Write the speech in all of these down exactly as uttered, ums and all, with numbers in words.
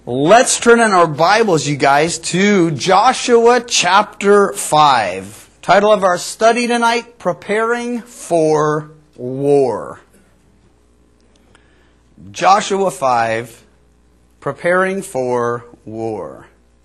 Let's turn in our Bibles, you guys, to Joshua chapter five. Title of our study tonight, Preparing for War. Joshua five, Preparing for War.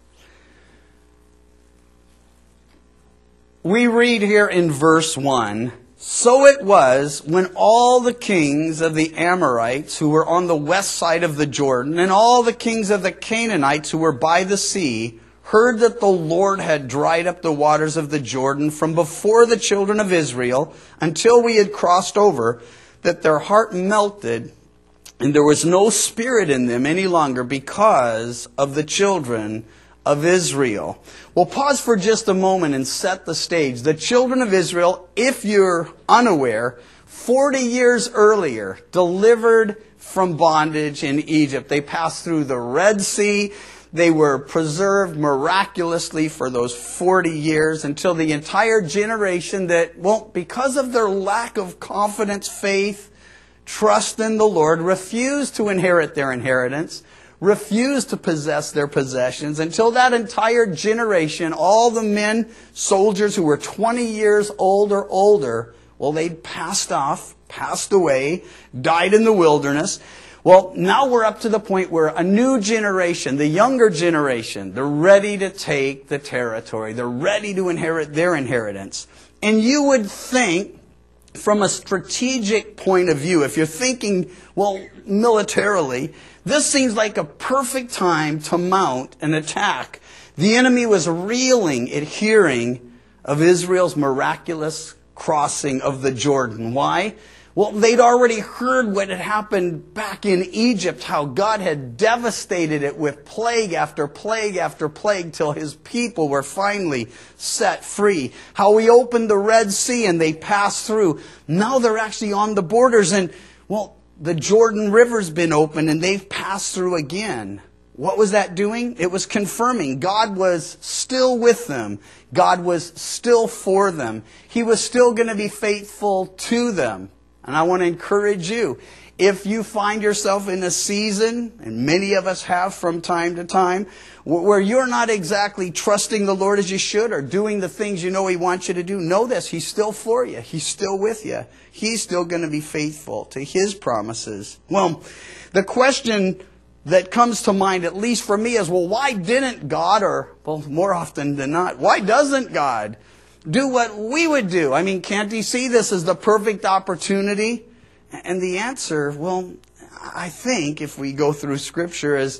We read here in verse one, "So it was when all the kings of the Amorites who were on the west side of the Jordan and all the kings of the Canaanites who were by the sea heard that the Lord had dried up the waters of the Jordan from before the children of Israel until we had crossed over, that their heart melted and there was no spirit in them any longer because of the children of Israel." We'll pause for just a moment and set the stage. The children of Israel, if you're unaware, forty years earlier, delivered from bondage in Egypt. They passed through the Red Sea. They were preserved miraculously for those forty years until the entire generation that, well, because of their lack of confidence, faith, trust in the Lord, refused to inherit their inheritance, refused to possess their possessions, until that entire generation, all the men, soldiers who were twenty years old or older, well, they'd passed off, passed away, died in the wilderness. Well, now we're up to the point where a new generation, the younger generation, they're ready to take the territory. They're ready to inherit their inheritance. And you would think, from a strategic point of view, if you're thinking, well, militarily, this seems like a perfect time to mount an attack. The enemy was reeling at hearing of Israel's miraculous crossing of the Jordan. Why? Well, they'd already heard what had happened back in Egypt, how God had devastated it with plague after plague after plague till His people were finally set free. How He opened the Red Sea and they passed through. Now they're actually on the borders and, well, the Jordan River's been opened and they've passed through again. What was that doing? It was confirming God was still with them. God was still for them. He was still going to be faithful to them. And I want to encourage you, if you find yourself in a season, and many of us have from time to time, where you're not exactly trusting the Lord as you should or doing the things you know He wants you to do, know this, He's still for you. He's still with you. He's still going to be faithful to His promises. Well, the question that comes to mind, at least for me, is, well, why didn't God, or, well, more often than not, why doesn't God do what we would do? I mean, can't He see this as the perfect opportunity? And the answer, well, I think if we go through Scripture, is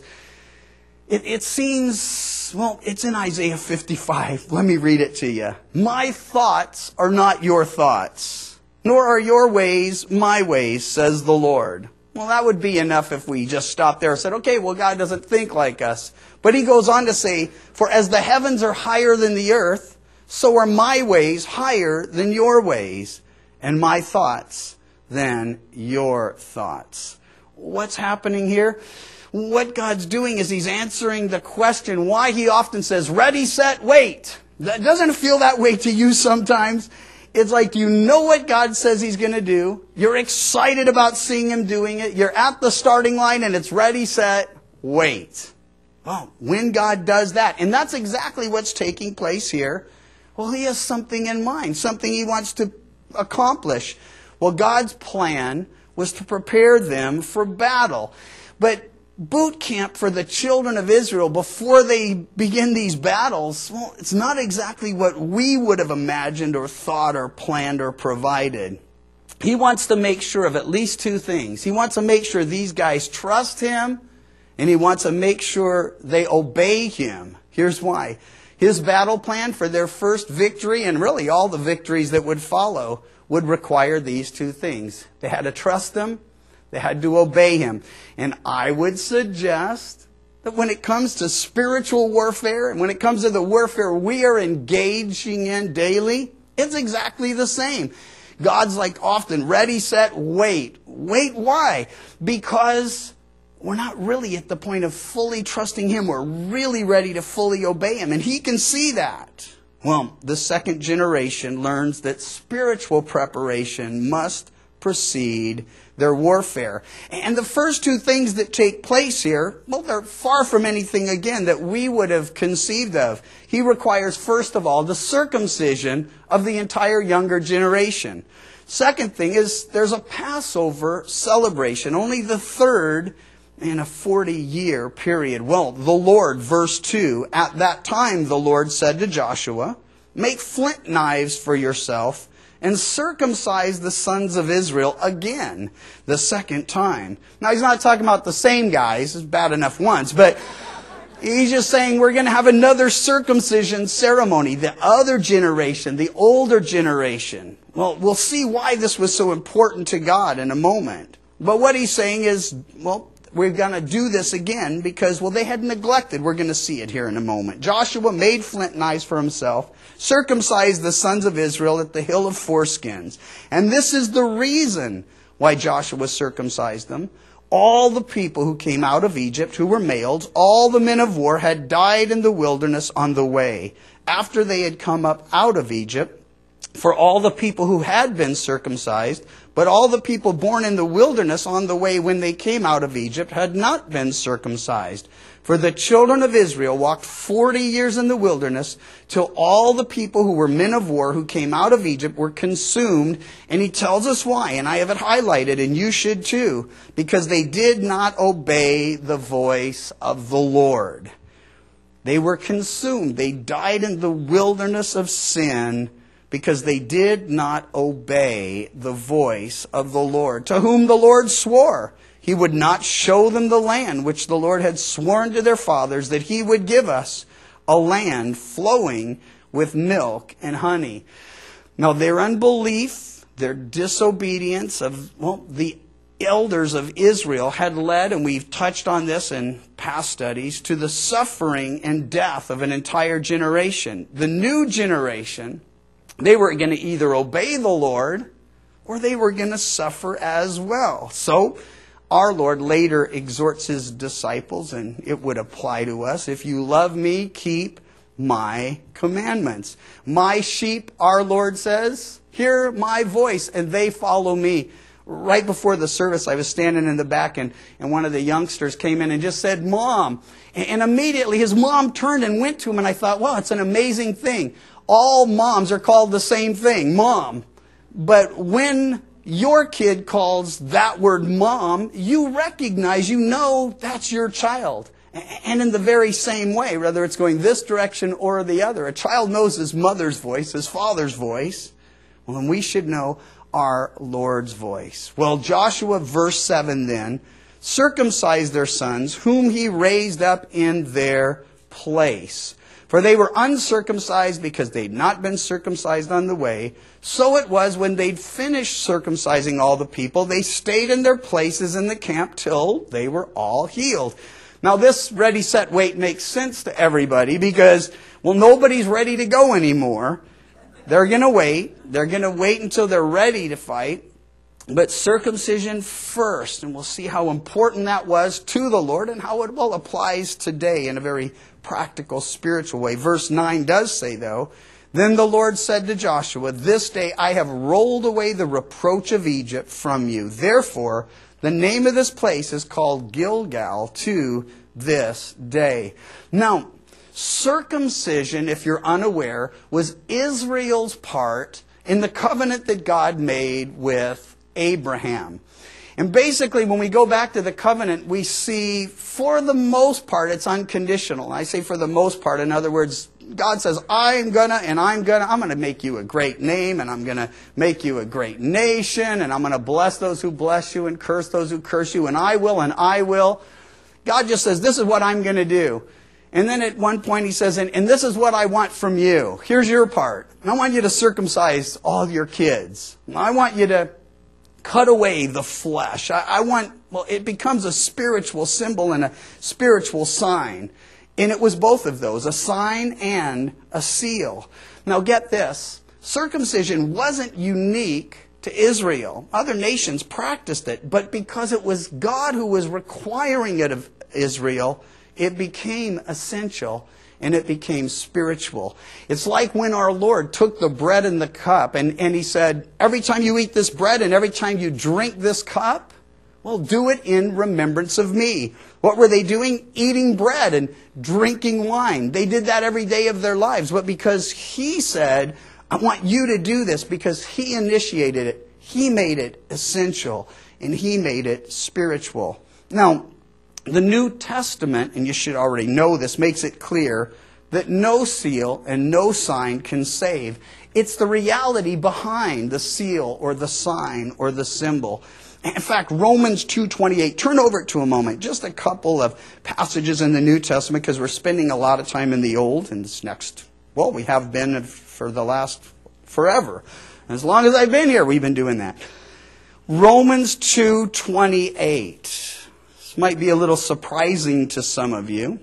it, it seems, well, it's in Isaiah fifty-five. Let me read it to you. "My thoughts are not your thoughts, nor are your ways my ways, says the Lord." Well, that would be enough if we just stopped there and said, okay, well, God doesn't think like us. But He goes on to say, "For as the heavens are higher than the earth, so are my ways higher than your ways, and my thoughts than your thoughts." What's happening here? What God's doing is He's answering the question why He often says, ready, set, wait. That doesn't feel that way to you sometimes. It's like you know what God says He's going to do. You're excited about seeing Him doing it. You're at the starting line and it's ready, set, wait. Well, when God does that, and that's exactly what's taking place here, well, He has something in mind, something He wants to accomplish. Well, God's plan was to prepare them for battle. But boot camp for the children of Israel before they begin these battles, well, it's not exactly what we would have imagined or thought or planned or provided. He wants to make sure of at least two things. He wants to make sure these guys trust Him, and He wants to make sure they obey Him. Here's why. His battle plan for their first victory, and really all the victories that would follow, would require these two things. They had to trust Him. They had to obey Him. And I would suggest that when it comes to spiritual warfare, and when it comes to the warfare we are engaging in daily, it's exactly the same. God's like often, ready, set, wait. Wait, why? Because we're not really at the point of fully trusting Him. We're really ready to fully obey Him. And He can see that. Well, the second generation learns that spiritual preparation must proceed their warfare. And the first two things that take place here, well, they're far from anything, again, that we would have conceived of. He requires, first of all, the circumcision of the entire younger generation. Second thing is there's a Passover celebration, only the third in a forty-year period. Well, the Lord, verse two, at that time the Lord said to Joshua, make flint knives for yourself and circumcise the sons of Israel again the second time. Now, he's not talking about the same guys. It's bad enough once. But he's just saying we're going to have another circumcision ceremony. The other generation, the older generation. Well, we'll see why this was so important to God in a moment. But what he's saying is, well, we're going to do this again because, well, they had neglected. We're going to see it here in a moment. Joshua made flint knives for himself, circumcised the sons of Israel at the hill of foreskins. And this is the reason why Joshua circumcised them. All the people who came out of Egypt who were males, all the men of war had died in the wilderness on the way after they had come up out of Egypt. For all the people who had been circumcised, but all the people born in the wilderness on the way when they came out of Egypt had not been circumcised. For the children of Israel walked forty years in the wilderness till all the people who were men of war who came out of Egypt were consumed. And he tells us why, and I have it highlighted, and you should too, because they did not obey the voice of the Lord. They were consumed. They died in the wilderness of sin because they did not obey the voice of the Lord, to whom the Lord swore he would not show them the land which the Lord had sworn to their fathers that he would give us, a land flowing with milk and honey. Now their unbelief, their disobedience of, well, the elders of Israel had led, and we've touched on this in past studies, to the suffering and death of an entire generation. The new generation, they were going to either obey the Lord or they were going to suffer as well. So our Lord later exhorts his disciples, and it would apply to us, if you love me, keep my commandments. My sheep, our Lord says, hear my voice and they follow me. Right before the service, I was standing in the back, and, and one of the youngsters came in and just said, Mom. And, and immediately his mom turned and went to him, and I thought, wow, it's an amazing thing. All moms are called the same thing, mom. But when your kid calls that word mom, you recognize, you know that's your child. And in the very same way, whether it's going this direction or the other, a child knows his mother's voice, his father's voice. Well, then we should know our Lord's voice. Well, Joshua, verse seven then, circumcised their sons, whom he raised up in their place. For they were uncircumcised because they'd not been circumcised on the way. So it was when they'd finished circumcising all the people, they stayed in their places in the camp till they were all healed. Now this ready, set, wait makes sense to everybody because, well, nobody's ready to go anymore. They're going to wait. They're going to wait until they're ready to fight. But circumcision first. And we'll see how important that was to the Lord and how it well applies today in a very practical, spiritual way. Verse nine does say, though, then the Lord said to Joshua, this day I have rolled away the reproach of Egypt from you. Therefore, the name of this place is called Gilgal to this day. Now, circumcision, if you're unaware, was Israel's part in the covenant that God made with Abraham. And basically, when we go back to the covenant, we see, for the most part, it's unconditional. I say for the most part. In other words, God says, I'm gonna, and I'm gonna, I'm gonna make you a great name, and I'm gonna make you a great nation, and I'm gonna bless those who bless you, and curse those who curse you, and I will, and I will. God just says, this is what I'm gonna do. And then at one point he says, and, and this is what I want from you. Here's your part. And I want you to circumcise all your kids. I want you to cut away the flesh. I, I want, well, it becomes a spiritual symbol and a spiritual sign. And it was both of those, a sign and a seal. Now get this, circumcision wasn't unique to Israel. Other nations practiced it, but because it was God who was requiring it of Israel, it became essential and it became spiritual. It's like when our Lord took the bread and the cup, and, and he said, every time you eat this bread and every time you drink this cup, well, do it in remembrance of me. What were they doing? Eating bread and drinking wine. They did that every day of their lives. But because he said, I want you to do this, because he initiated it, he made it essential, and he made it spiritual. Now, the New Testament, and you should already know this, makes it clear that no seal and no sign can save. It's the reality behind the seal or the sign or the symbol. In fact, Romans two twenty-eight, turn over to a moment, just a couple of passages in the New Testament, because we're spending a lot of time in the Old, and this next, well, we have been for the last forever. As long as I've been here, we've been doing that. Romans two twenty-eight. This might be a little surprising to some of you.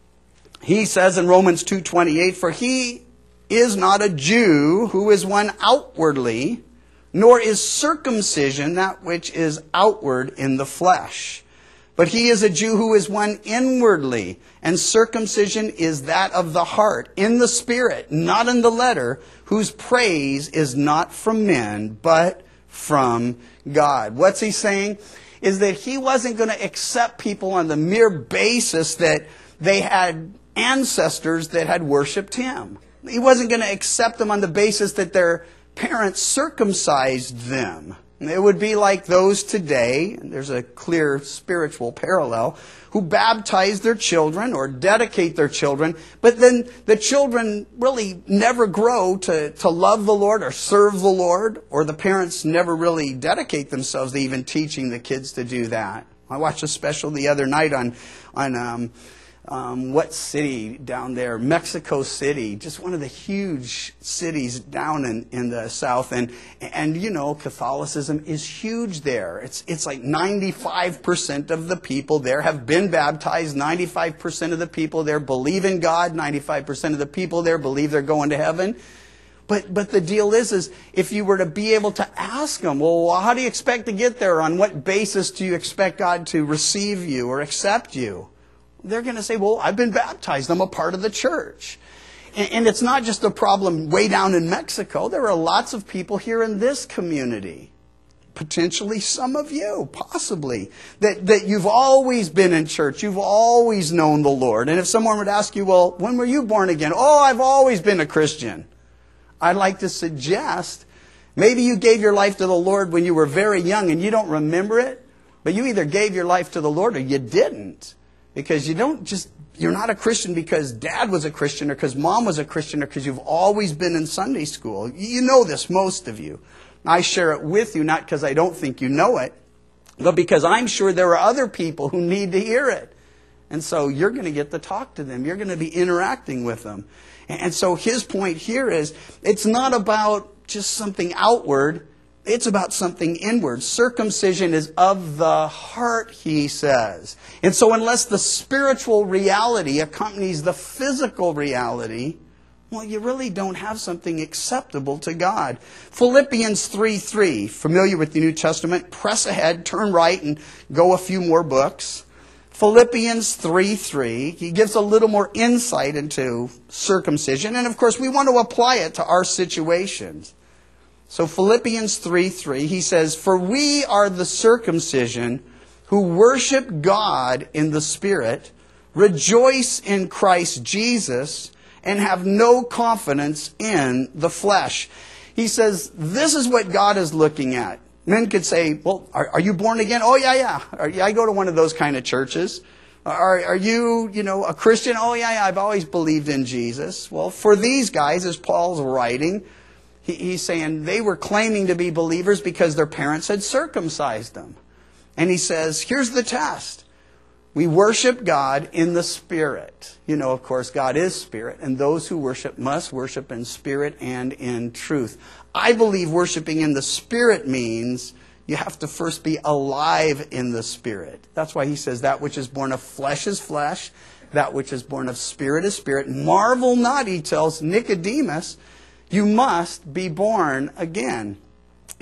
He says in Romans two twenty-eight, for he is not a Jew who is one outwardly, nor is circumcision that which is outward in the flesh. But he is a Jew who is one inwardly, and circumcision is that of the heart, in the spirit, not in the letter, whose praise is not from men, but from God. What's he saying? Is that he wasn't going to accept people on the mere basis that they had ancestors that had worshipped him. He wasn't going to accept them on the basis that their parents circumcised them. It would be like those today, and there's a clear spiritual parallel, who baptize their children or dedicate their children, but then the children really never grow to, to love the Lord or serve the Lord, or the parents never really dedicate themselves to even teaching the kids to do that. I watched a special the other night on, on um, Um, what city down there? Mexico City, just one of the huge cities down in, in the south. And, and, you know, Catholicism is huge there. It's, it's like ninety-five percent of the people there have been baptized. ninety-five percent of the people there believe in God. ninety-five percent of the people there believe they're going to heaven. But, but the deal is, is if you were to be able to ask them, well, how do you expect to get there? On what basis do you expect God to receive you or accept you? They're going to say, well, I've been baptized. I'm a part of the church. And, and it's not just a problem way down in Mexico. There are lots of people here in this community, potentially some of you, possibly, that, that you've always been in church. You've always known the Lord. And if someone would ask you, well, when were you born again? Oh, I've always been a Christian. I'd like to suggest maybe you gave your life to the Lord when you were very young and you don't remember it, but you either gave your life to the Lord or you didn't. Because you don't just, you're not a Christian because dad was a Christian or because mom was a Christian or because you've always been in Sunday school. You know this, most of you. I share it with you, not because I don't think you know it, but because I'm sure there are other people who need to hear it. And so you're going to get to talk to them. You're going to be interacting with them. And so his point here is, it's not about just something outward. It's about something inward. Circumcision is of the heart, he says. And so unless the spiritual reality accompanies the physical reality, well, you really don't have something acceptable to God. Philippians three three, familiar with the New Testament, press ahead, turn right, and go a few more books. Philippians three three, he gives a little more insight into circumcision. And of course, we want to apply it to our situations. So Philippians three three, he says, for we are the circumcision who worship God in the Spirit, rejoice in Christ Jesus, and have no confidence in the flesh. He says, this is what God is looking at. Men could say, well, are, are you born again? Oh, yeah, yeah. Are, I go to one of those kind of churches. Are, are you, you know, a Christian? Oh, yeah, yeah, I've always believed in Jesus. Well, for these guys, as Paul's writing, he, he's saying they were claiming to be believers because their parents had circumcised them. And he says, here's the test. We worship God in the Spirit. You know, of course, God is Spirit, and those who worship must worship in spirit and in truth. I believe worshiping in the Spirit means you have to first be alive in the Spirit. That's why he says that which is born of flesh is flesh, that which is born of spirit is spirit. Marvel not, he tells Nicodemus, you must be born again.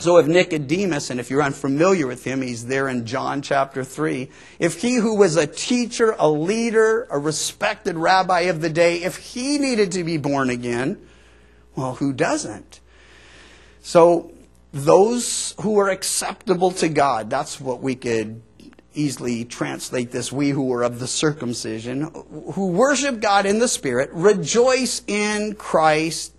So if Nicodemus, and if you're unfamiliar with him, he's there in John chapter three. If he who was a teacher, a leader, a respected rabbi of the day, if he needed to be born again, well, who doesn't? So those who are acceptable to God, that's what we could easily translate this, we who are of the circumcision, who worship God in the Spirit, rejoice in Christ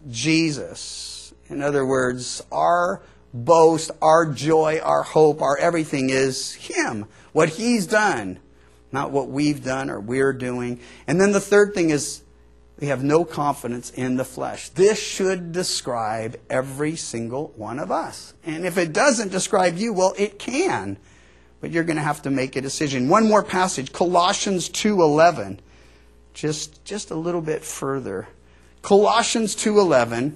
Jesus. In other words, our boast, our joy, our hope, our everything is Him, what He's done, not what we've done or we're doing. And then the third thing is we have no confidence in the flesh. This should describe every single one of us. And if it doesn't describe you, well, it can. But you're going to have to make a decision. One more passage, Colossians two eleven. Just, just a little bit further. Colossians two eleven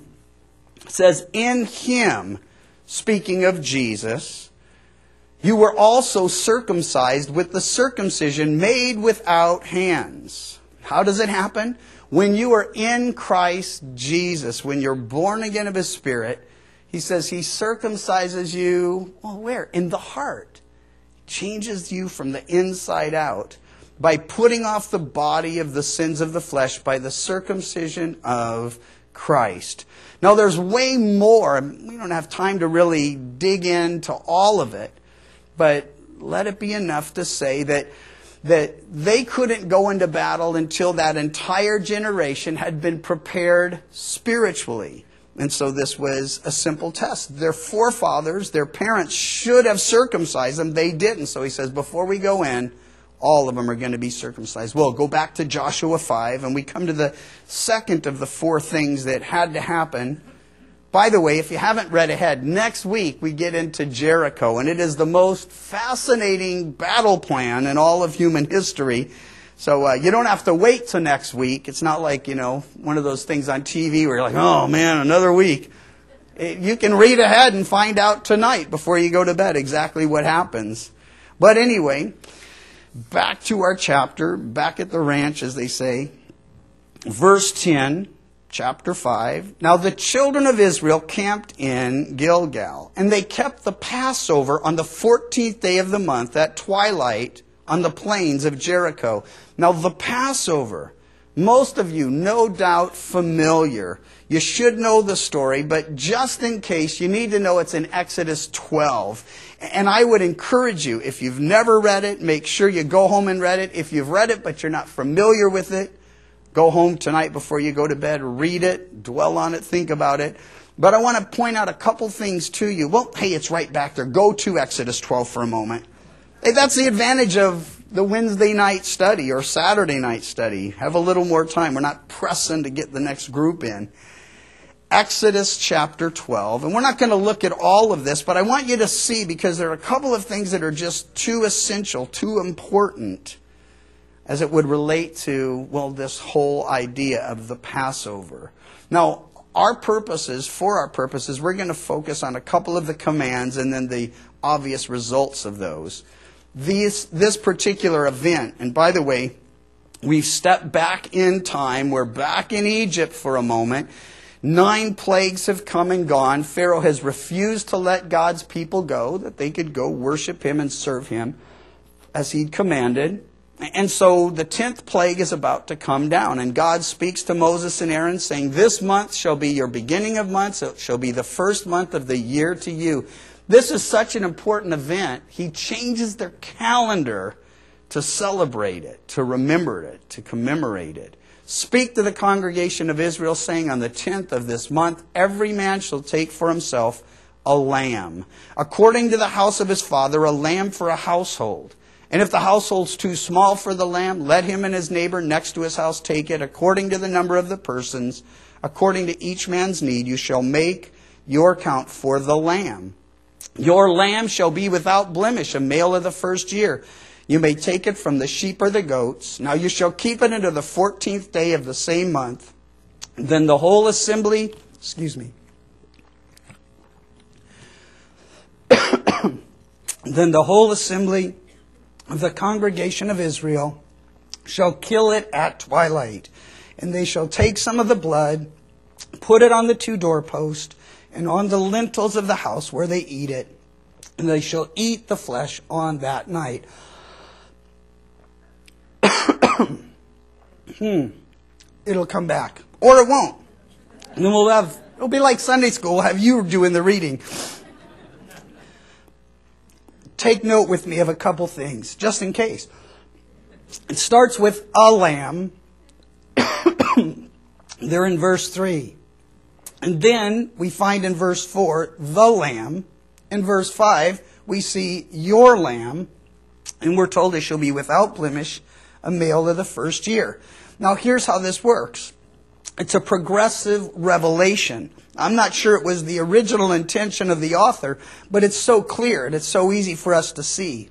says, in Him, speaking of Jesus, you were also circumcised with the circumcision made without hands. How does it happen? When you are in Christ Jesus, when you're born again of His Spirit, He says He circumcises you, well, where? In the heart. Changes you from the inside out by putting off the body of the sins of the flesh by the circumcision of Christ. Now there's way more. We don't have time to really dig into all of it, but let it be enough to say that that they couldn't go into battle until that entire generation had been prepared spiritually. And so this was a simple test. Their forefathers, their parents should have circumcised them. They didn't. So he says, before we go in, all of them are going to be circumcised. Well, go back to Joshua five, and we come to the second of the four things that had to happen. By the way, if you haven't read ahead, next week we get into Jericho, and it is the most fascinating battle plan in all of human history. So uh, you don't have to wait till next week. It's not like, you know, one of those things on T V where you're like, oh man, another week. It, you can read ahead and find out tonight before you go to bed exactly what happens. But anyway, back to our chapter, back at the ranch, as they say. Verse ten, chapter five. Now the children of Israel camped in Gilgal, and they kept the Passover on the fourteenth day of the month at twilight on the plains of Jericho. Now the Passover, most of you no doubt familiar. You should know the story, but just in case, you need to know it's in Exodus twelve. And I would encourage you, if you've never read it, make sure you go home and read it. If you've read it but you're not familiar with it, go home tonight before you go to bed, read it, dwell on it, think about it. But I want to point out a couple things to you. Well, hey, it's right back there. Go to Exodus twelve for a moment. Hey, that's the advantage of the Wednesday night study or Saturday night study. Have a little more time. We're not pressing to get the next group in. Exodus chapter twelve. And we're not going to look at all of this, but I want you to see, because there are a couple of things that are just too essential, too important, as it would relate to, well, this whole idea of the Passover. Now, our purposes, for our purposes, we're going to focus on a couple of the commands and then the obvious results of those. These, this particular event, and by the way, we've stepped back in time. We're back in Egypt for a moment. Nine plagues have come and gone. Pharaoh has refused to let God's people go, that they could go worship Him and serve Him as He'd commanded. And so the tenth plague is about to come down. And God speaks to Moses and Aaron saying, this month shall be your beginning of months. It shall be the first month of the year to you. This is such an important event. He changes their calendar to celebrate it, to remember it, to commemorate it. Speak to the congregation of Israel, saying, on the tenth of this month, every man shall take for himself a lamb, according to the house of his father, a lamb for a household. And if the household's too small for the lamb, let him and his neighbor next to his house take it, according to the number of the persons, according to each man's need. You shall make your count for the lamb. Your lamb shall be without blemish, a male of the first year. You may take it from the sheep or the goats. Now you shall keep it unto the fourteenth day of the same month. Then the whole assembly, excuse me, then the whole assembly of the congregation of Israel shall kill it at twilight. And they shall take some of the blood, put it on the two doorposts, and on the lintels of the house where they eat it, and they shall eat the flesh on that night. hmm. It'll come back. Or it won't. And then we'll have, it'll be like Sunday school, we'll have you doing the reading. Take note with me of a couple things, just in case. It starts with a lamb. They're in verse three. And then we find in verse four, the lamb. In verse five, we see your lamb. And we're told it shall be without blemish, a male of the first year. Now here's how this works. It's a progressive revelation. I'm not sure it was the original intention of the author, but it's so clear and it's so easy for us to see.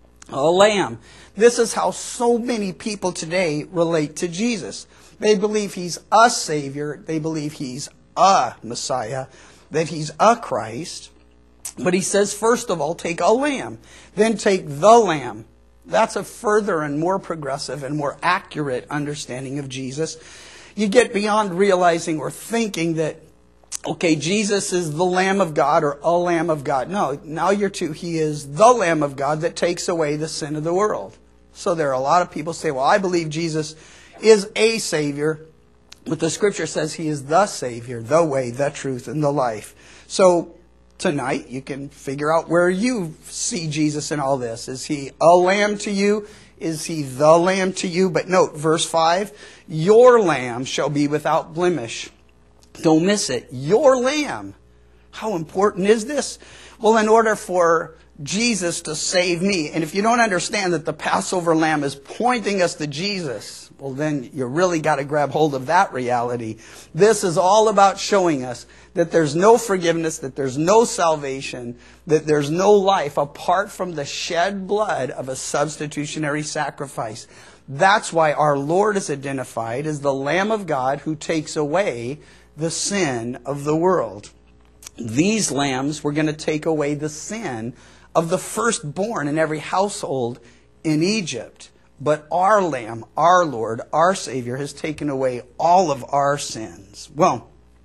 A lamb. This is how so many people today relate to Jesus. They believe he's a Savior. They believe he's a Messiah, that he's a Christ. But he says, first of all, take a lamb. Then take the lamb. That's a further and more progressive and more accurate understanding of Jesus. You get beyond realizing or thinking that, okay, Jesus is the Lamb of God or a Lamb of God. No, now you're to, he is the Lamb of God that takes away the sin of the world. So there are a lot of people say, well, I believe Jesus is a Savior, but the Scripture says he is the Savior, the way, the truth, and the life. So tonight you can figure out where you see Jesus in all this. Is he a lamb to you? Is he the lamb to you? But note, verse five, your lamb shall be without blemish. Don't miss it. Your lamb. How important is this? Well, in order for Jesus to save me, and if you don't understand that the Passover lamb is pointing us to Jesus, well, then you really got to grab hold of that reality. This is all about showing us that there's no forgiveness, that there's no salvation, that there's no life apart from the shed blood of a substitutionary sacrifice. That's why our Lord is identified as the Lamb of God who takes away the sin of the world. These lambs were going to take away the sin of the firstborn in every household in Egypt. But our Lamb, our Lord, our Savior, has taken away all of our sins. Well,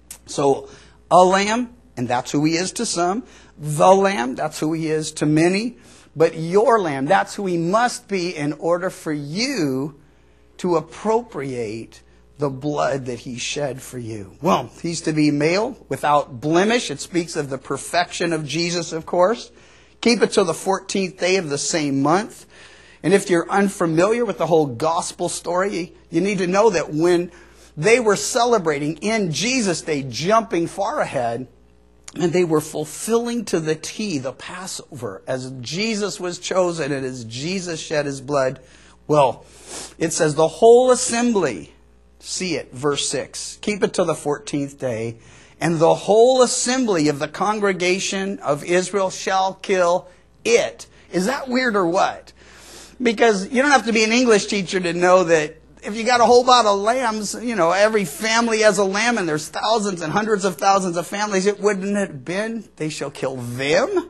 so a lamb, and that's who he is to some. The Lamb, that's who he is to many. But your Lamb, that's who he must be in order for you to appropriate the blood that he shed for you. Well, he's to be male, without blemish. It speaks of the perfection of Jesus, of course. Keep it till the fourteenth day of the same month. And if you're unfamiliar with the whole gospel story, you need to know that when they were celebrating in Jesus' day, jumping far ahead, and they were fulfilling to the T the Passover as Jesus was chosen and as Jesus shed his blood. Well, it says the whole assembly, see it, verse six, keep it till the fourteenth day, and the whole assembly of the congregation of Israel shall kill it. Is that weird or what? Because you don't have to be an English teacher to know that if you got a whole lot of lambs, you know, every family has a lamb and there's thousands and hundreds of thousands of families, it wouldn't have been, they shall kill them?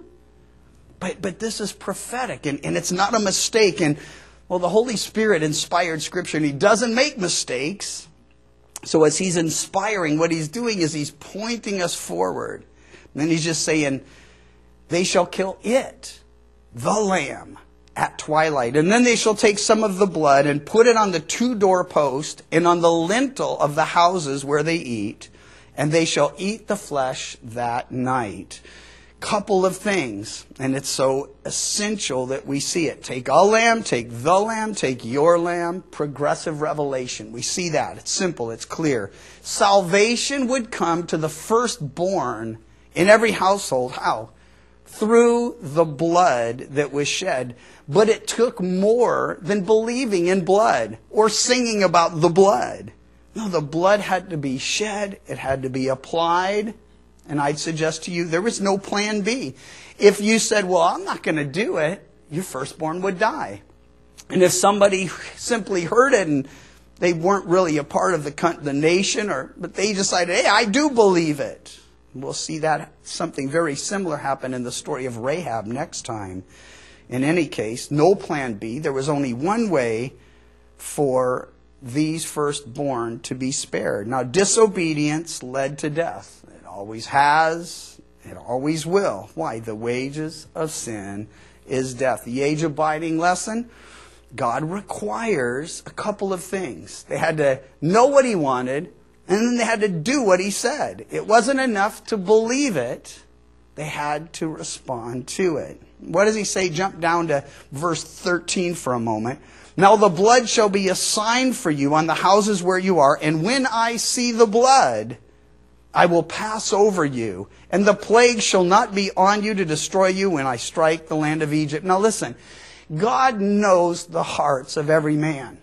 But but this is prophetic and, and it's not a mistake. And, well, the Holy Spirit inspired Scripture and he doesn't make mistakes. So as he's inspiring, what he's doing is he's pointing us forward. And then he's just saying, they shall kill it, the lamb, at twilight. And then they shall take some of the blood and put it on the two doorposts and on the lintel of the houses where they eat. And they shall eat the flesh that night. Couple of things. And it's so essential that we see it. Take a lamb, take the lamb, take your lamb. Progressive revelation. We see that. It's simple. It's clear. Salvation would come to the firstborn in every household. How? Through the blood that was shed. But it took more than believing in blood or singing about the blood. No, the blood had to be shed. It had to be applied. And I'd suggest to you, there was no plan B. If you said, well, I'm not going to do it, your firstborn would die. And if somebody simply heard it and they weren't really a part of the, the nation, or but they decided, hey, I do believe it. We'll see that something very similar happen in the story of Rahab next time. In any case, no plan B. There was only one way for these firstborn to be spared. Now, disobedience led to death. It always has, it always will. Why? The wages of sin is death. The age-abiding lesson, God requires a couple of things. They had to know what He wanted, and then they had to do what He said. It wasn't enough to believe it. They had to respond to it. What does He say? Jump down to verse thirteen for a moment. Now the blood shall be a sign for you on the houses where you are, and when I see the blood, I will pass over you, and the plague shall not be on you to destroy you when I strike the land of Egypt. Now listen, God knows the hearts of every man.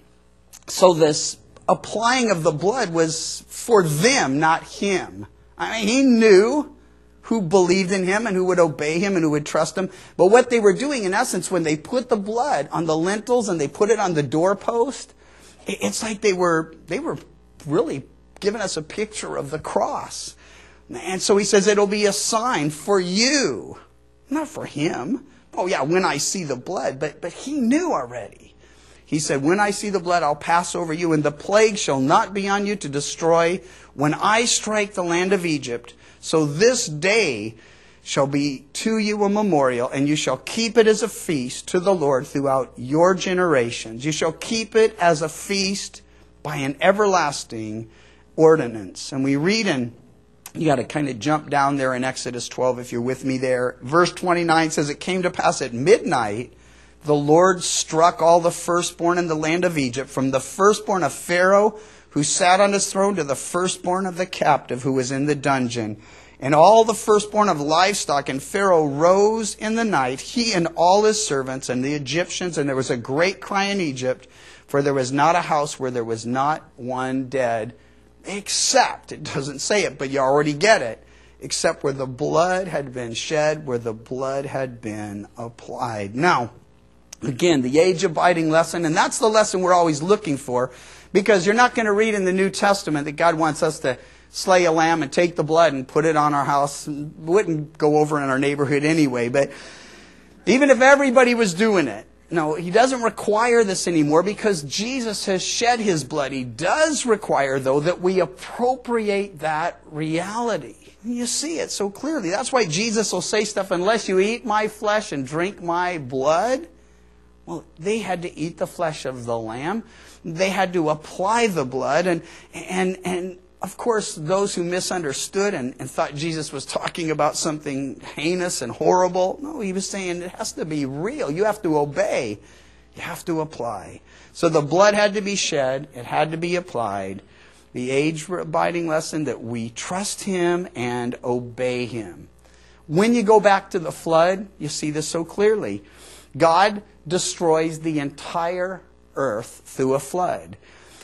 So this applying of the blood was for them, not Him. I mean, He knew who believed in Him and who would obey Him and who would trust Him. But what they were doing, in essence, when they put the blood on the lintels and they put it on the doorpost, it's like they were they were really giving us a picture of the cross. And so He says it'll be a sign for you, not for Him. Oh yeah, when I see the blood, but but He knew already. He said, when I see the blood, I'll pass over you, and the plague shall not be on you to destroy when I strike the land of Egypt. So this day shall be to you a memorial, and you shall keep it as a feast to the Lord throughout your generations. You shall keep it as a feast by an everlasting ordinance. And we read in, you got to kind of jump down there in Exodus twelve if you're with me there. Verse twenty-nine says, it came to pass at midnight, the Lord struck all the firstborn in the land of Egypt, from the firstborn of Pharaoh, who sat on his throne, to the firstborn of the captive who was in the dungeon. And all the firstborn of livestock, and Pharaoh rose in the night, he and all his servants and the Egyptians, and there was a great cry in Egypt, for there was not a house where there was not one dead, except, it doesn't say it, but you already get it, except where the blood had been shed, where the blood had been applied. Now, again, the age-abiding lesson, and that's the lesson we're always looking for, because you're not going to read in the New Testament that God wants us to slay a lamb and take the blood and put it on our house. It wouldn't go over in our neighborhood anyway, but even if everybody was doing it, no, He doesn't require this anymore because Jesus has shed His blood. He does require, though, that we appropriate that reality. You see it so clearly. That's why Jesus will say stuff, unless you eat my flesh and drink my blood. Well, they had to eat the flesh of the lamb. They had to apply the blood. And, and, and of course, those who misunderstood and, and thought Jesus was talking about something heinous and horrible, no, He was saying it has to be real. You have to obey. You have to apply. So the blood had to be shed. It had to be applied. The age-abiding lesson that we trust Him and obey Him. When you go back to the flood, you see this so clearly. God destroys the entire earth through a flood.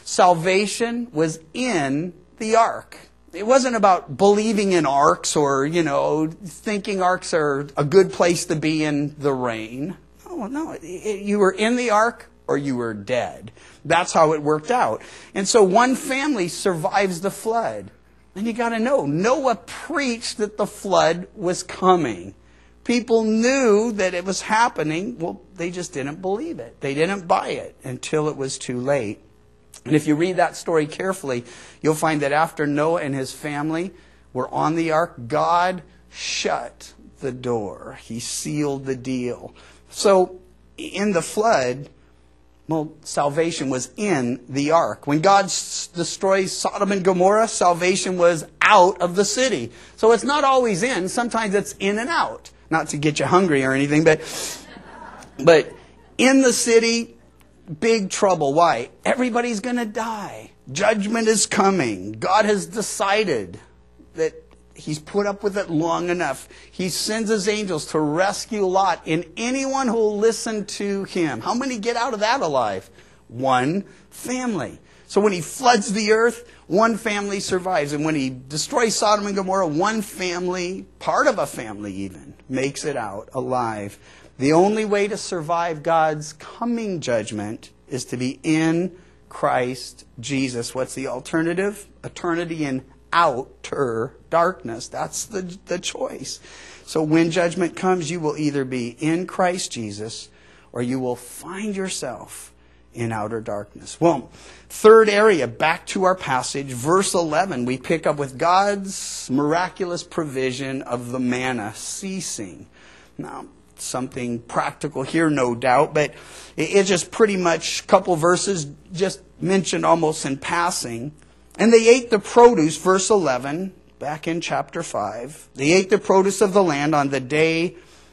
Salvation was in the ark. It wasn't about believing in arks or, you know, thinking arks are a good place to be in the rain. No, no. It, it, you were in the ark or you were dead. That's how it worked out. And so one family survives the flood. And you got to know, Noah preached that the flood was coming. People knew that it was happening. Well, they just didn't believe it. They didn't buy it until it was too late. And if you read that story carefully, you'll find that after Noah and his family were on the ark, God shut the door. He sealed the deal. So in the flood, well, salvation was in the ark. When God s- destroys Sodom and Gomorrah, salvation was out of the city. So it's not always in. Sometimes it's in and out. Not to get you hungry or anything, but but in the city, big trouble. Why? Everybody's going to die. Judgment is coming. God has decided that He's put up with it long enough. He sends His angels to rescue Lot and anyone who will listen to Him. How many get out of that alive? One family. So when He floods the earth, one family survives. And when He destroys Sodom and Gomorrah, one family, part of a family even, makes it out alive. The only way to survive God's coming judgment is to be in Christ Jesus. What's the alternative? Eternity in outer darkness. That's the, the choice. So when judgment comes, you will either be in Christ Jesus or you will find yourself in outer darkness. Well, third area, back to our passage, verse eleven, we pick up with God's miraculous provision of the manna ceasing. Now, something practical here, no doubt, but it's just pretty much a couple verses just mentioned almost in passing. And they ate the produce, verse eleven, back in chapter five. They ate the produce of the land on the day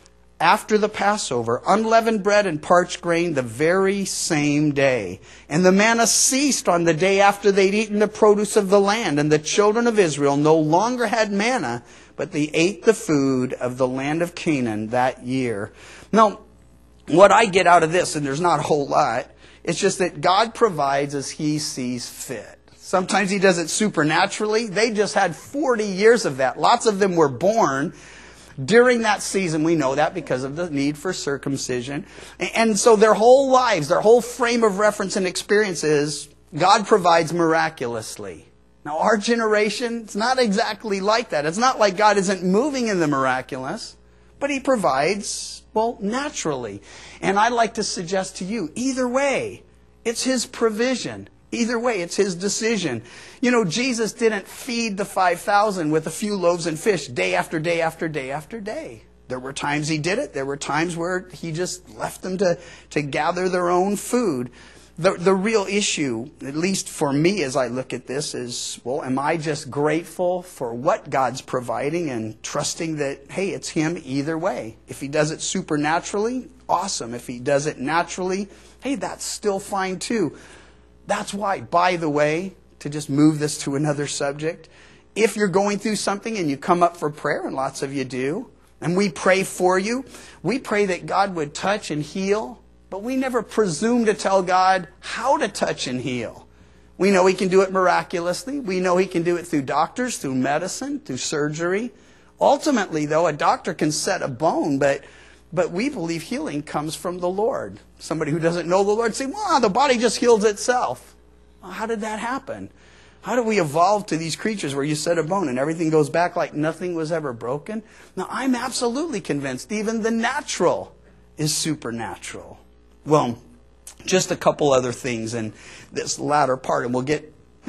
after the Passover, unleavened bread and parched grain the very same day. And the manna ceased on the day after they'd eaten the produce of the land. And the children of Israel no longer had manna, but they ate the food of the land of Canaan that year. Now, what I get out of this, and there's not a whole lot, it's just that God provides as He sees fit. Sometimes He does it supernaturally. They just had forty years of that. Lots of them were born during that season. We know that because of the need for circumcision. And so their whole lives, their whole frame of reference and experience is God provides miraculously. Now our generation, it's not exactly like that. It's not like God isn't moving in the miraculous, but He provides, well, naturally. And I'd like to suggest to you, either way, it's His provision. Either way, it's His decision. You know, Jesus didn't feed the five thousand with a few loaves and fish day after day after day after day. There were times He did it. There were times where He just left them to, to gather their own food. The, the real issue, at least for me as I look at this, is, well, am I just grateful for what God's providing and trusting that, hey, it's Him either way. If He does it supernaturally, awesome. If He does it naturally, hey, that's still fine too. That's why, by the way, to just move this to another subject, if you're going through something and you come up for prayer, and lots of you do, and we pray for you, we pray that God would touch and heal, but we never presume to tell God how to touch and heal. We know He can do it miraculously. We know He can do it through doctors, through medicine, through surgery. Ultimately, though, a doctor can set a bone, but But we believe healing comes from the Lord. Somebody who doesn't know the Lord say, well, the body just heals itself. Well, how did that happen? How did we evolve to these creatures where you set a bone and everything goes back like nothing was ever broken? Now, I'm absolutely convinced even the natural is supernatural. Well, just a couple other things in this latter part, and we'll get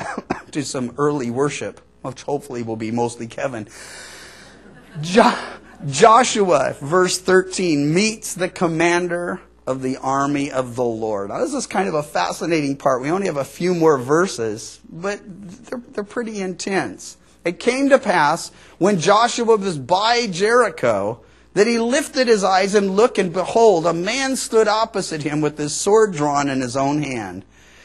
to some early worship, which hopefully will be mostly Kevin. Jo- Joshua, verse thirteen, meets the commander of the army of the Lord. Now, this is kind of a fascinating part. We only have a few more verses, but they're, they're pretty intense. It came to pass, when Joshua was by Jericho, that he lifted his eyes and looked, and behold, a man stood opposite him with his sword drawn in his own hand.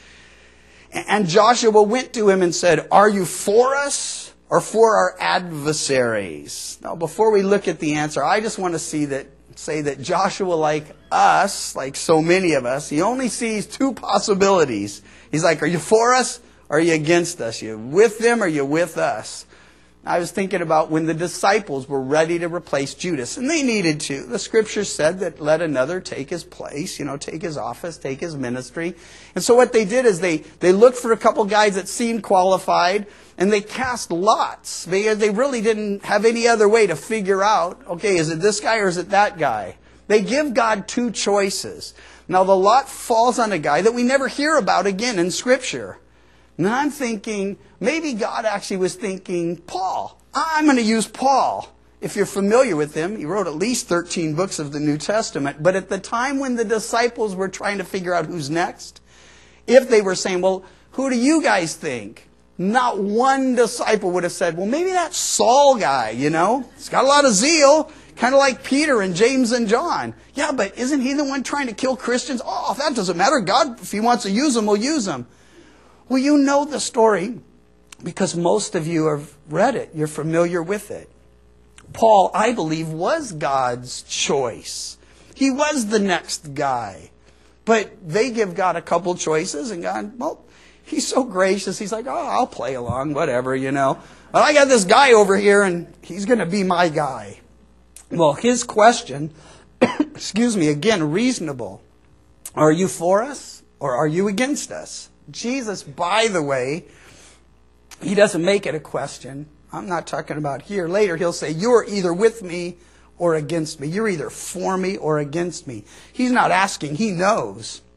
And Joshua went to him and said, are you for us or for our adversaries? Now, before we look at the answer, I just want to see that, say that Joshua, like us, like so many of us, he only sees two possibilities. He's like, are you for us or are you against us? Are you with them or are you with us? I was thinking about when the disciples were ready to replace Judas, and they needed to. The scripture said that let another take his place, you know, take his office, take his ministry. And so what they did is they, they looked for a couple guys that seemed qualified, and they cast lots. They, they really didn't have any other way to figure out, okay, is it this guy or is it that guy? They give God two choices. Now the lot falls on a guy that we never hear about again in Scripture. And I'm thinking, maybe God actually was thinking, Paul. I'm going to use Paul. If you're familiar with him, he wrote at least thirteen books of the New Testament. But at the time when the disciples were trying to figure out who's next, if they were saying, well, who do you guys think? Not one disciple would have said, well, maybe that Saul guy, you know. He's got a lot of zeal, kind of like Peter and James and John. Yeah, but isn't he the one trying to kill Christians? Oh, that doesn't matter. God, if He wants to use them, will use them. Well, you know the story because most of you have read it. You're familiar with it. Paul, I believe, was God's choice. He was the next guy. But they give God a couple choices, and God, well, He's so gracious. He's like, oh, I'll play along, whatever, you know. Well, I got this guy over here, and he's going to be my guy. Well, his question, excuse me, again, reasonable. Are you for us or are you against us? Jesus, by the way, He doesn't make it a question. I'm not talking about here. Later, He'll say, you're either with me or against me. You're either for me or against me. He's not asking. He knows.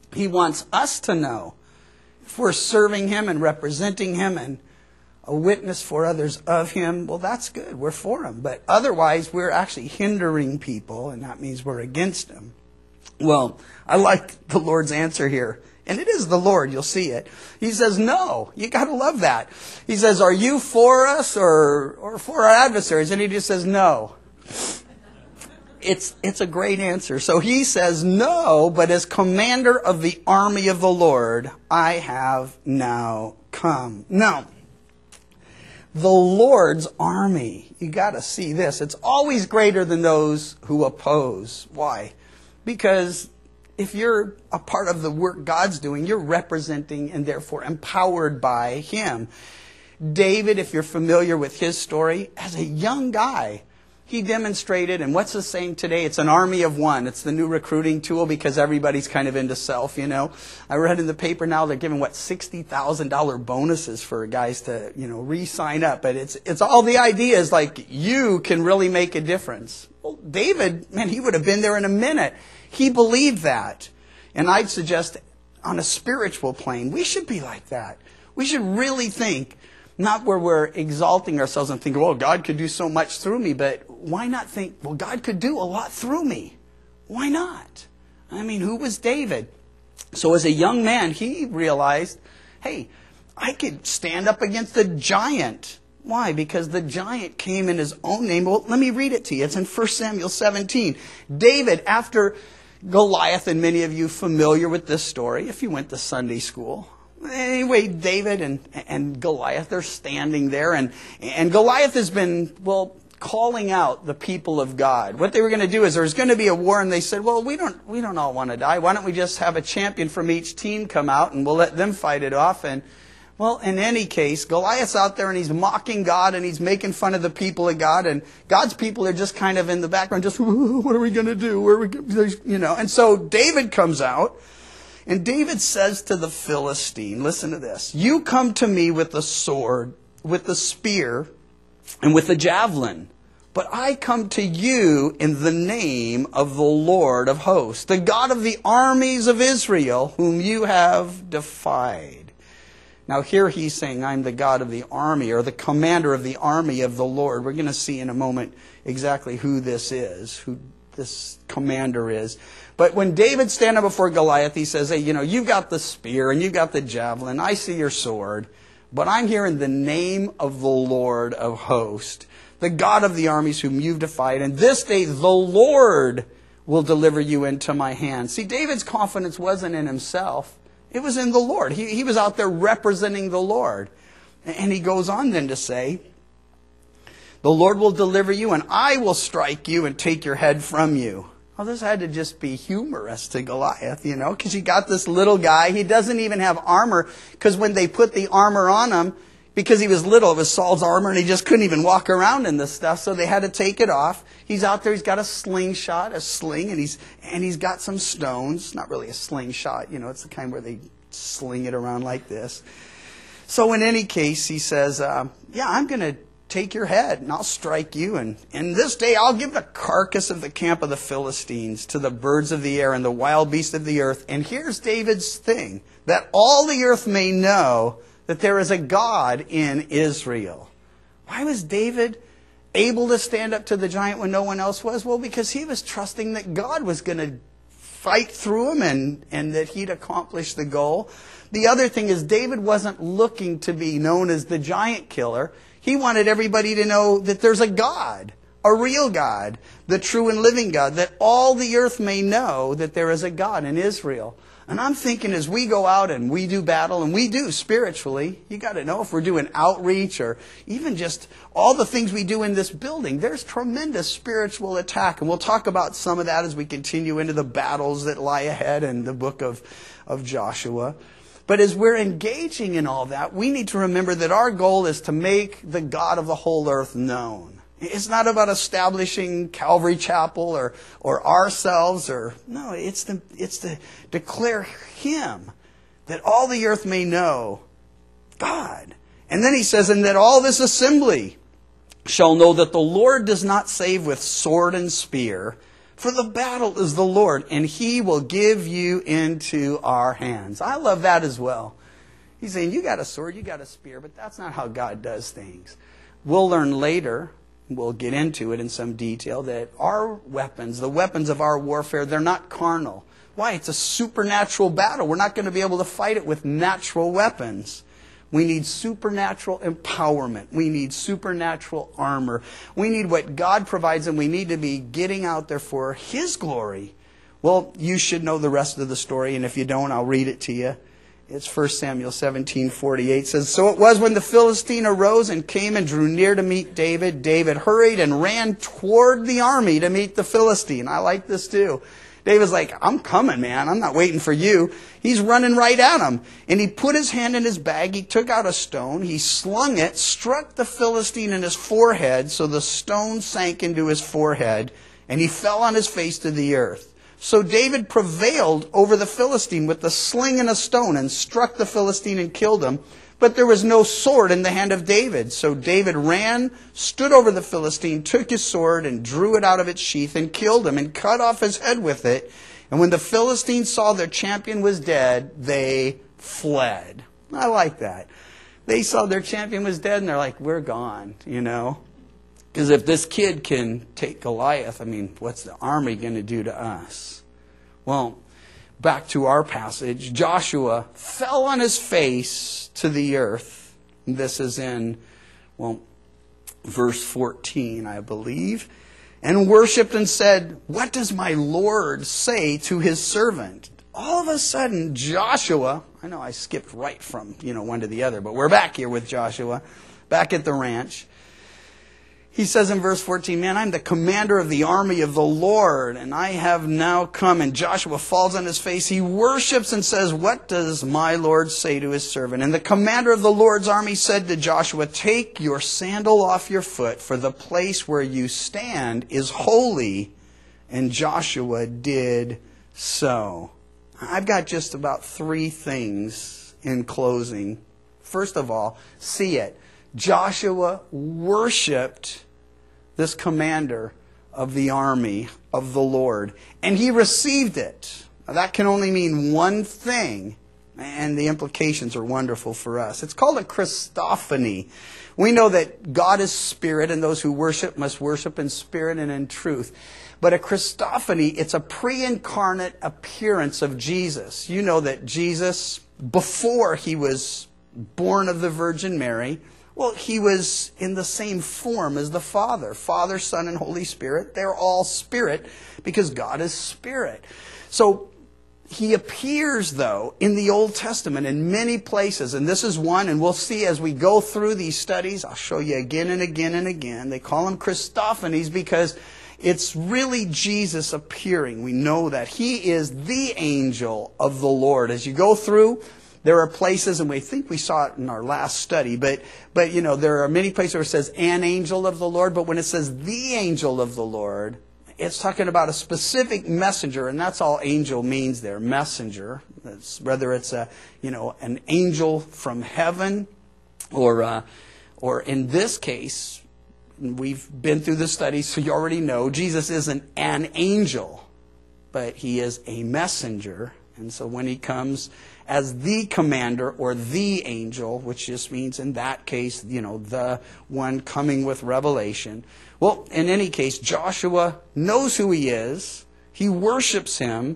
He wants us to know. If we're serving him and representing him and a witness for others of him, well, that's good. We're for him. But otherwise, we're actually hindering people, and that means we're against him. Well, I like the Lord's answer here. And it is the Lord, you'll see it. He says, no, you got to love that. He says, are you for us or, or for our adversaries? And he just says, no. It's, it's a great answer. So he says, no, but as commander of the army of the Lord, I have now come. Now, the Lord's army, you got to see this. It's always greater than those who oppose. Why? Because if you're a part of the work God's doing, you're representing and therefore empowered by him. David, if you're familiar with his story, as a young guy, he demonstrated, and what's the saying today? It's an army of one. It's the new recruiting tool because everybody's kind of into self, you know. I read in the paper now they're giving, what, sixty thousand dollars bonuses for guys to, you know, re-sign up. But it's it's all the idea is like you can really make a difference. Well, David, man, he would have been there in a minute. He believed that. And I'd suggest on a spiritual plane, we should be like that. We should really think, not where we're exalting ourselves and thinking, well, God could do so much through me, but why not think, well, God could do a lot through me? Why not? I mean, who was David? So as a young man, he realized, hey, I could stand up against a giant. Why? Because the giant came in his own name. Well, let me read it to you. It's in First Samuel seventeen. David, after Goliath, and many of you familiar with this story, if you went to Sunday school. Anyway, David and, and Goliath, they're standing there, and, and Goliath has been, well, calling out the people of God. What they were going to do is there was going to be a war, and they said, well, we don't we don't all want to die. Why don't we just have a champion from each team come out, and we'll let them fight it off? And, well, in any case, Goliath's out there, and he's mocking God, and he's making fun of the people of God, and God's people are just kind of in the background, just, what are we going to do? Where are we, you know? And so David comes out, and David says to the Philistine, listen to this, you come to me with the sword, with the spear, and with the javelin, but I come to you in the name of the Lord of hosts, the God of the armies of Israel, whom you have defied. Now here he's saying, I'm the God of the army, or the commander of the army of the Lord. We're going to see in a moment exactly who this is, who this commander is. But when David standing before Goliath, he says, hey, you know, you've got the spear and you've got the javelin. I see your sword. But I'm here in the name of the Lord of hosts, the God of the armies whom you've defied. And this day the Lord will deliver you into my hand. See, David's confidence wasn't in himself. It was in the Lord. He, he was out there representing the Lord. And he goes on then to say, the Lord will deliver you, and I will strike you and take your head from you. Well, this had to just be humorous to Goliath, you know, because you got this little guy. He doesn't even have armor, because when they put the armor on him, because he was little, it was Saul's armor, and he just couldn't even walk around in this stuff, so they had to take it off. He's out there, he's got a slingshot, a sling, and he's and he's got some stones. Not really a slingshot, you know, it's the kind where they sling it around like this. So in any case, he says, uh, yeah, I'm going to take your head, and I'll strike you, and, and this day I'll give the carcass of the camp of the Philistines to the birds of the air and the wild beasts of the earth. And here's David's thing, that all the earth may know that there is a God in Israel. Why was David able to stand up to the giant when no one else was? Well, because he was trusting that God was going to fight through him and, and that he'd accomplish the goal. The other thing is David wasn't looking to be known as the giant killer. He wanted everybody to know that there's a God, a real God, the true and living God, that all the earth may know that there is a God in Israel. And I'm thinking as we go out and we do battle, and we do spiritually, you got to know if we're doing outreach or even just all the things we do in this building, there's tremendous spiritual attack. And we'll talk about some of that as we continue into the battles that lie ahead in the book of, of Joshua. But as we're engaging in all that, we need to remember that our goal is to make the God of the whole earth known. It's not about establishing Calvary Chapel or or ourselves or no, it's to, it's to declare Him, that all the earth may know God. And then he says, and that all this assembly shall know that the Lord does not save with sword and spear, For the battle is the Lord, and he will give you into our hands. I love that as well. He's saying, you got a sword, you got a spear, but that's not how God does things. We'll learn later, we'll get into it in some detail, that our weapons, the weapons of our warfare, they're not carnal. Why? It's a supernatural battle. We're not going to be able to fight it with natural weapons. We need supernatural empowerment. We need supernatural armor. We need what God provides, and we need to be getting out there for his glory. Well, you should know the rest of the story, and if you don't, I'll read it to you. It's First Samuel seventeen forty-eight. It says, so it was when the Philistine arose and came and drew near to meet David. David hurried and ran toward the army to meet the Philistine. I like this too. David's like, I'm coming, man. I'm not waiting for you. He's running right at him. And he put his hand in his bag. He took out a stone. He slung it, struck the Philistine in his forehead, so the stone sank into his forehead, and he fell on his face to the earth. So David prevailed over the Philistine with the sling and a stone, and struck the Philistine and killed him. But there was no sword in the hand of David. So David ran, stood over the Philistine, took his sword, and drew it out of its sheath, and killed him, and cut off his head with it. And when the Philistines saw their champion was dead, they fled. I like that. They saw their champion was dead, and they're like, we're gone, you know. Because if this kid can take Goliath, I mean, what's the army going to do to us? Well, back to our passage, Joshua fell on his face to the earth. This is in, well, verse fourteen, I believe. And worshipped and said, what does my Lord say to his servant? All of a sudden, Joshua, I know I skipped right from, you know, one to the other, but we're back here with Joshua, back at the ranch. He says in verse fourteen, man, I'm the commander of the army of the Lord, and I have now come. And Joshua falls on his face. He worships and says, what does my Lord say to his servant? And the commander of the Lord's army said to Joshua, take your sandal off your foot, for the place where you stand is holy. And Joshua did so. I've got just about three things in closing. First of all, see it. Joshua worshipped this commander of the army of the Lord, and he received it. Now, that can only mean one thing, and the implications are wonderful for us. It's called a Christophany. We know that God is spirit, and those who worship must worship in spirit and in truth. But a Christophany, it's a pre-incarnate appearance of Jesus. You know that Jesus, before he was born of the Virgin Mary, well, he was in the same form as the Father. Father, Son, and Holy Spirit. They're all spirit because God is spirit. So he appears, though, in the Old Testament in many places. And this is one, and we'll see as we go through these studies. I'll show you again and again and again. They call them Christophanies because it's really Jesus appearing. We know that he is the angel of the Lord. As you go through, there are places, and we think we saw it in our last study, but, but you know, there are many places where it says an angel of the Lord, but when it says the angel of the Lord, it's talking about a specific messenger, and that's all angel means there, messenger. It's, whether it's a, you know, an angel from heaven, or, uh, or in this case, we've been through the study, so you already know, Jesus isn't an angel, but he is a messenger. And so when he comes as the commander or the angel, which just means in that case, you know, the one coming with revelation. Well, in any case, Joshua knows who he is. He worships him.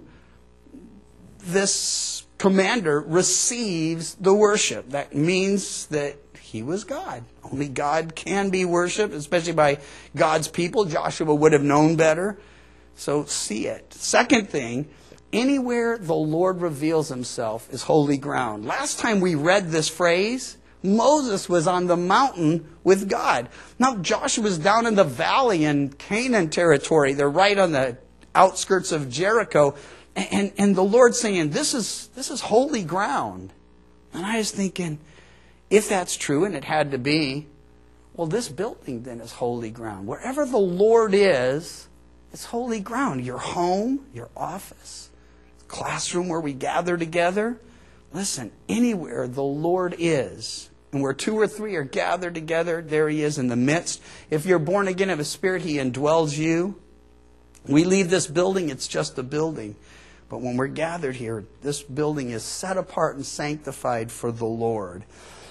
This commander receives the worship. That means that he was God. Only God can be worshipped, especially by God's people. Joshua would have known better. So see it. Second thing, anywhere the Lord reveals himself is holy ground. Last time we read this phrase, Moses was on the mountain with God. Now Joshua was down in the valley in Canaan territory. They're right on the outskirts of Jericho. And, and the Lord's saying, this is, this is holy ground. And I was thinking, if that's true, and it had to be, well, this building then is holy ground. Wherever the Lord is, it's holy ground. Your home, your office, classroom where we gather together. Listen, anywhere the Lord is, and where two or three are gathered together, there he is in the midst. If you're born again of his Spirit, he indwells you. We leave this building, it's just a building. But when we're gathered here, this building is set apart and sanctified for the Lord.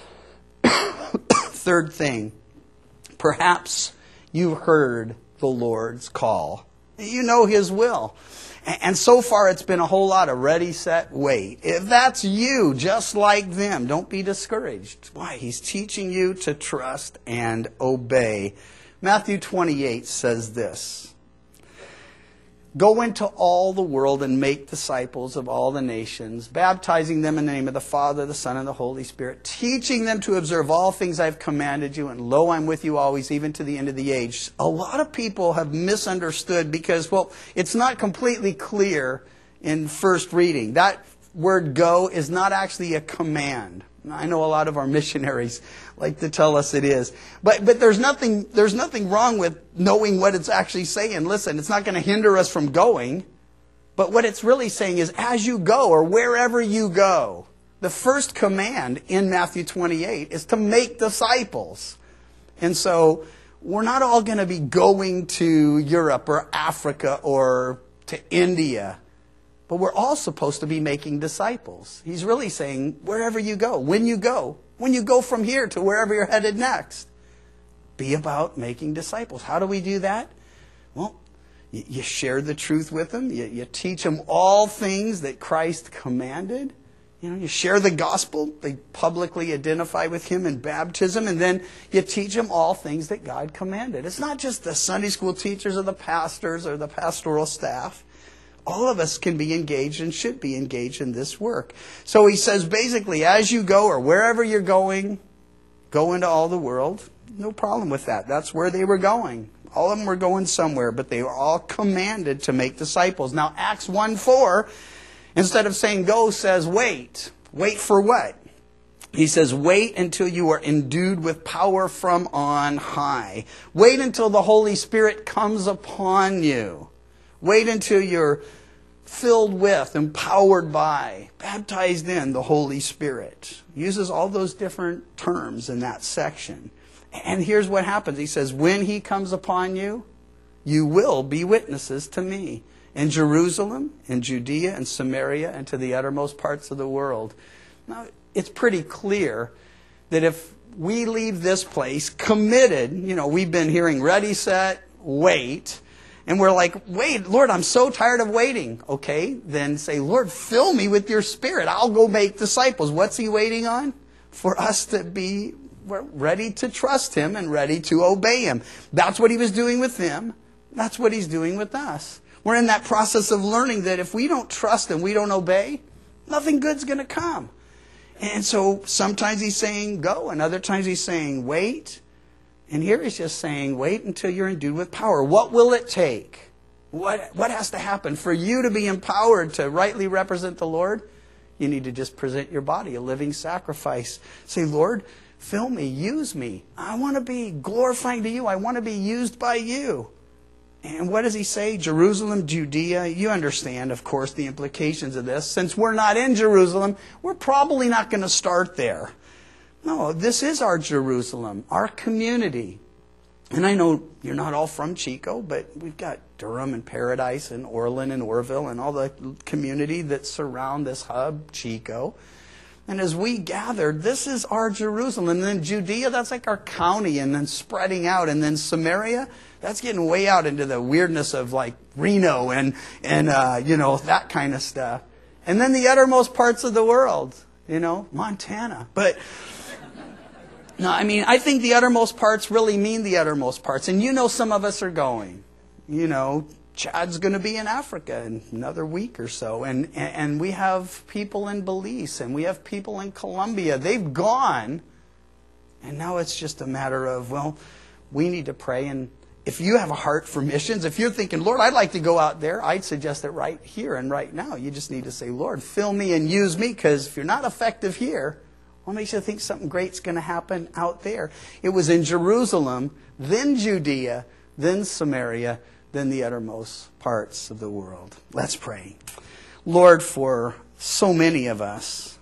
Third thing, perhaps you heard the Lord's call. You know His will. And so far it's been a whole lot of ready, set, wait. If that's you, just like them, don't be discouraged. Why? He's teaching you to trust and obey. Matthew twenty-eight says this. Go into all the world and make disciples of all the nations, baptizing them in the name of the Father, the Son, and the Holy Spirit, teaching them to observe all things I've commanded you, and lo, I'm with you always, even to the end of the age. A lot of people have misunderstood because, well, it's not completely clear in first reading. That word go is not actually a command. I know a lot of our missionaries like to tell us it is. But but there's nothing there's nothing wrong with knowing what it's actually saying. Listen, it's not going to hinder us from going. But what it's really saying is as you go or wherever you go, the first command in Matthew twenty-eight is to make disciples. And so we're not all going to be going to Europe or Africa or to India. But we're all supposed to be making disciples. He's really saying, wherever you go, when you go, when you go from here to wherever you're headed next, be about making disciples. How do we do that? Well, you, you share the truth with them. You, you teach them all things that Christ commanded. You know, you share the gospel. They publicly identify with Him in baptism. And then you teach them all things that God commanded. It's not just the Sunday school teachers or the pastors or the pastoral staff. All of us can be engaged and should be engaged in this work. So he says basically, as you go or wherever you're going, go into all the world. No problem with that. That's where they were going. All of them were going somewhere, but they were all commanded to make disciples. Now, Acts one four, instead of saying go, says wait. Wait for what? He says, wait until you are endued with power from on high. Wait until the Holy Spirit comes upon you. Wait until you're filled with, empowered by, baptized in the Holy Spirit. He uses all those different terms in that section. And here's what happens. He says, when He comes upon you, you will be witnesses to me in Jerusalem, in Judea, and Samaria, and to the uttermost parts of the world. Now, it's pretty clear that if we leave this place committed, you know, we've been hearing ready, set, wait. And we're like, wait, Lord, I'm so tired of waiting. Okay, then say, Lord, fill me with your Spirit. I'll go make disciples. What's He waiting on? For us to be ready to trust Him and ready to obey Him. That's what He was doing with them. That's what He's doing with us. We're in that process of learning that if we don't trust Him, we don't obey, nothing good's going to come. And so sometimes He's saying go, and other times He's saying wait. And here He's just saying, wait until you're endued with power. What will it take? What, what has to happen for you to be empowered to rightly represent the Lord? You need to just present your body, a living sacrifice. Say, Lord, fill me, use me. I want to be glorifying to you. I want to be used by you. And what does He say? Jerusalem, Judea. You understand, of course, the implications of this. Since we're not in Jerusalem, we're probably not going to start there. No, this is our Jerusalem, our community. And I know you're not all from Chico, but we've got Durham and Paradise and Orland and Orville and all the community that surround this hub, Chico. And as we gathered, this is our Jerusalem. And then Judea, that's like our county, and then spreading out. And then Samaria, that's getting way out into the weirdness of like Reno and, and uh, you know, that kind of stuff. And then the uttermost parts of the world, you know, Montana. But no, I mean, I think the uttermost parts really mean the uttermost parts. And you know some of us are going. You know, Chad's going to be in Africa in another week or so. And, and we have people in Belize, and we have people in Colombia. They've gone. And now it's just a matter of, well, we need to pray. And if you have a heart for missions, if you're thinking, Lord, I'd like to go out there, I'd suggest that right here and right now. You just need to say, Lord, fill me and use me. Because if you're not effective here, what makes you think something great's going to happen out there? It was in Jerusalem, then Judea, then Samaria, then the uttermost parts of the world. Let's pray. Lord, for so many of us,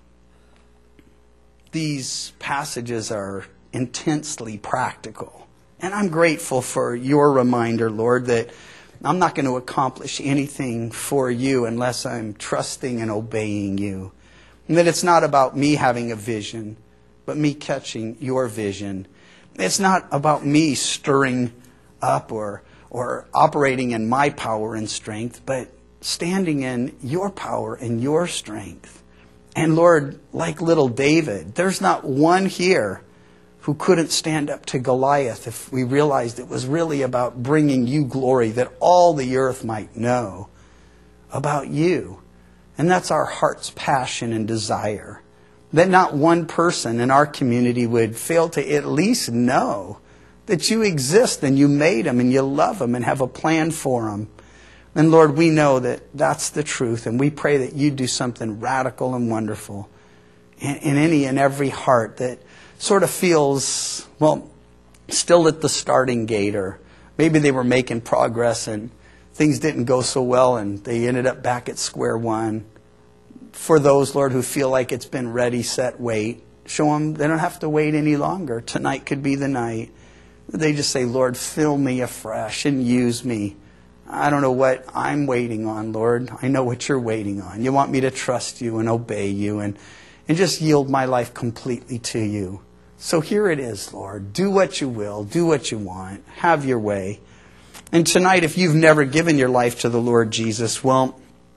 these passages are intensely practical. And I'm grateful for your reminder, Lord, that I'm not going to accomplish anything for you unless I'm trusting and obeying you. And that it's not about me having a vision, but me catching your vision. It's not about me stirring up or, or operating in my power and strength, but standing in your power and your strength. And Lord, like little David, there's not one here who couldn't stand up to Goliath if we realized it was really about bringing you glory, that all the earth might know about you. And that's our heart's passion and desire. That not one person in our community would fail to at least know that you exist and you made them and you love them and have a plan for them. And Lord, we know that that's the truth, and we pray that you do something radical and wonderful in, in any and every heart that sort of feels, well, still at the starting gate, or maybe they were making progress and things didn't go so well and they ended up back at square one. For those, Lord, who feel like it's been ready, set, wait, show them they don't have to wait any longer. Tonight could be the night. They just say, Lord, fill me afresh and use me. I don't know what I'm waiting on, Lord. I know what you're waiting on. You want me to trust you and obey you and, and just yield my life completely to you. So here it is, Lord. Do what you will. Do what you want. Have your way. And tonight, if you've never given your life to the Lord Jesus, well,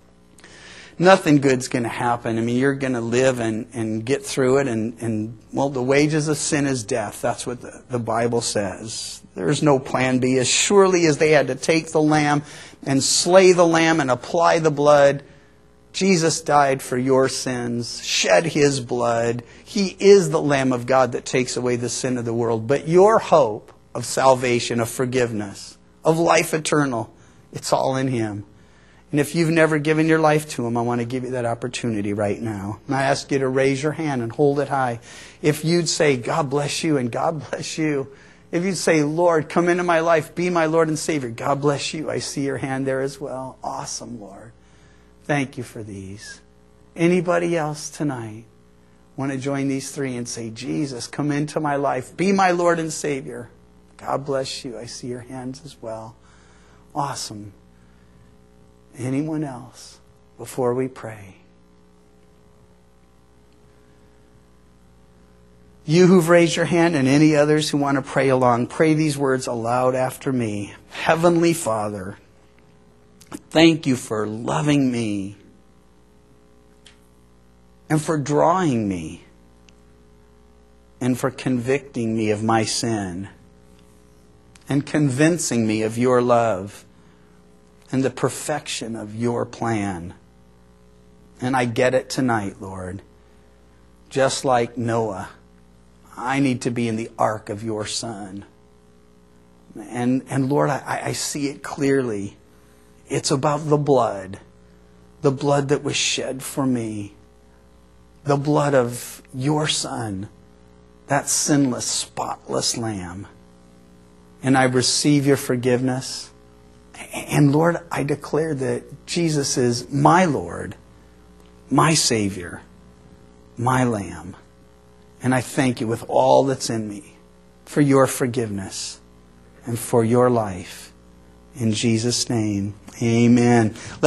nothing good's going to happen. I mean, you're going to live and, and get through it. And, and, well, the wages of sin is death. That's what the, the Bible says. There's no plan B. As surely as they had to take the lamb and slay the lamb and apply the blood, Jesus died for your sins, shed his blood. He is the Lamb of God that takes away the sin of the world. But your hope of salvation, of forgiveness, of life eternal, it's all in him. And if you've never given your life to him, I want to give you that opportunity right now. And I ask you to raise your hand and hold it high. If you'd say, God bless you and God bless you. If you'd say, Lord, come into my life, be my Lord and Savior, God bless you. I see your hand there as well. Awesome, Lord. Thank you for these. Anybody else tonight want to join these three and say, Jesus, come into my life, be my Lord and Savior? God bless you. I see your hands as well. Awesome. Anyone else before we pray? You who've raised your hand and any others who want to pray along, pray these words aloud after me. Heavenly Father, thank you for loving me and for drawing me and for convicting me of my sin and convincing me of your love and the perfection of your plan. And I get it tonight, Lord. Just like Noah, I need to be in the ark of your Son. And, and Lord, I, I see it clearly. It's about the blood. The blood that was shed for me. The blood of your Son. That sinless, spotless Lamb. And I receive your forgiveness. And Lord, I declare that Jesus is my Lord, my Savior, my Lamb. And I thank you with all that's in me for your forgiveness and for your life. In Jesus' name, amen.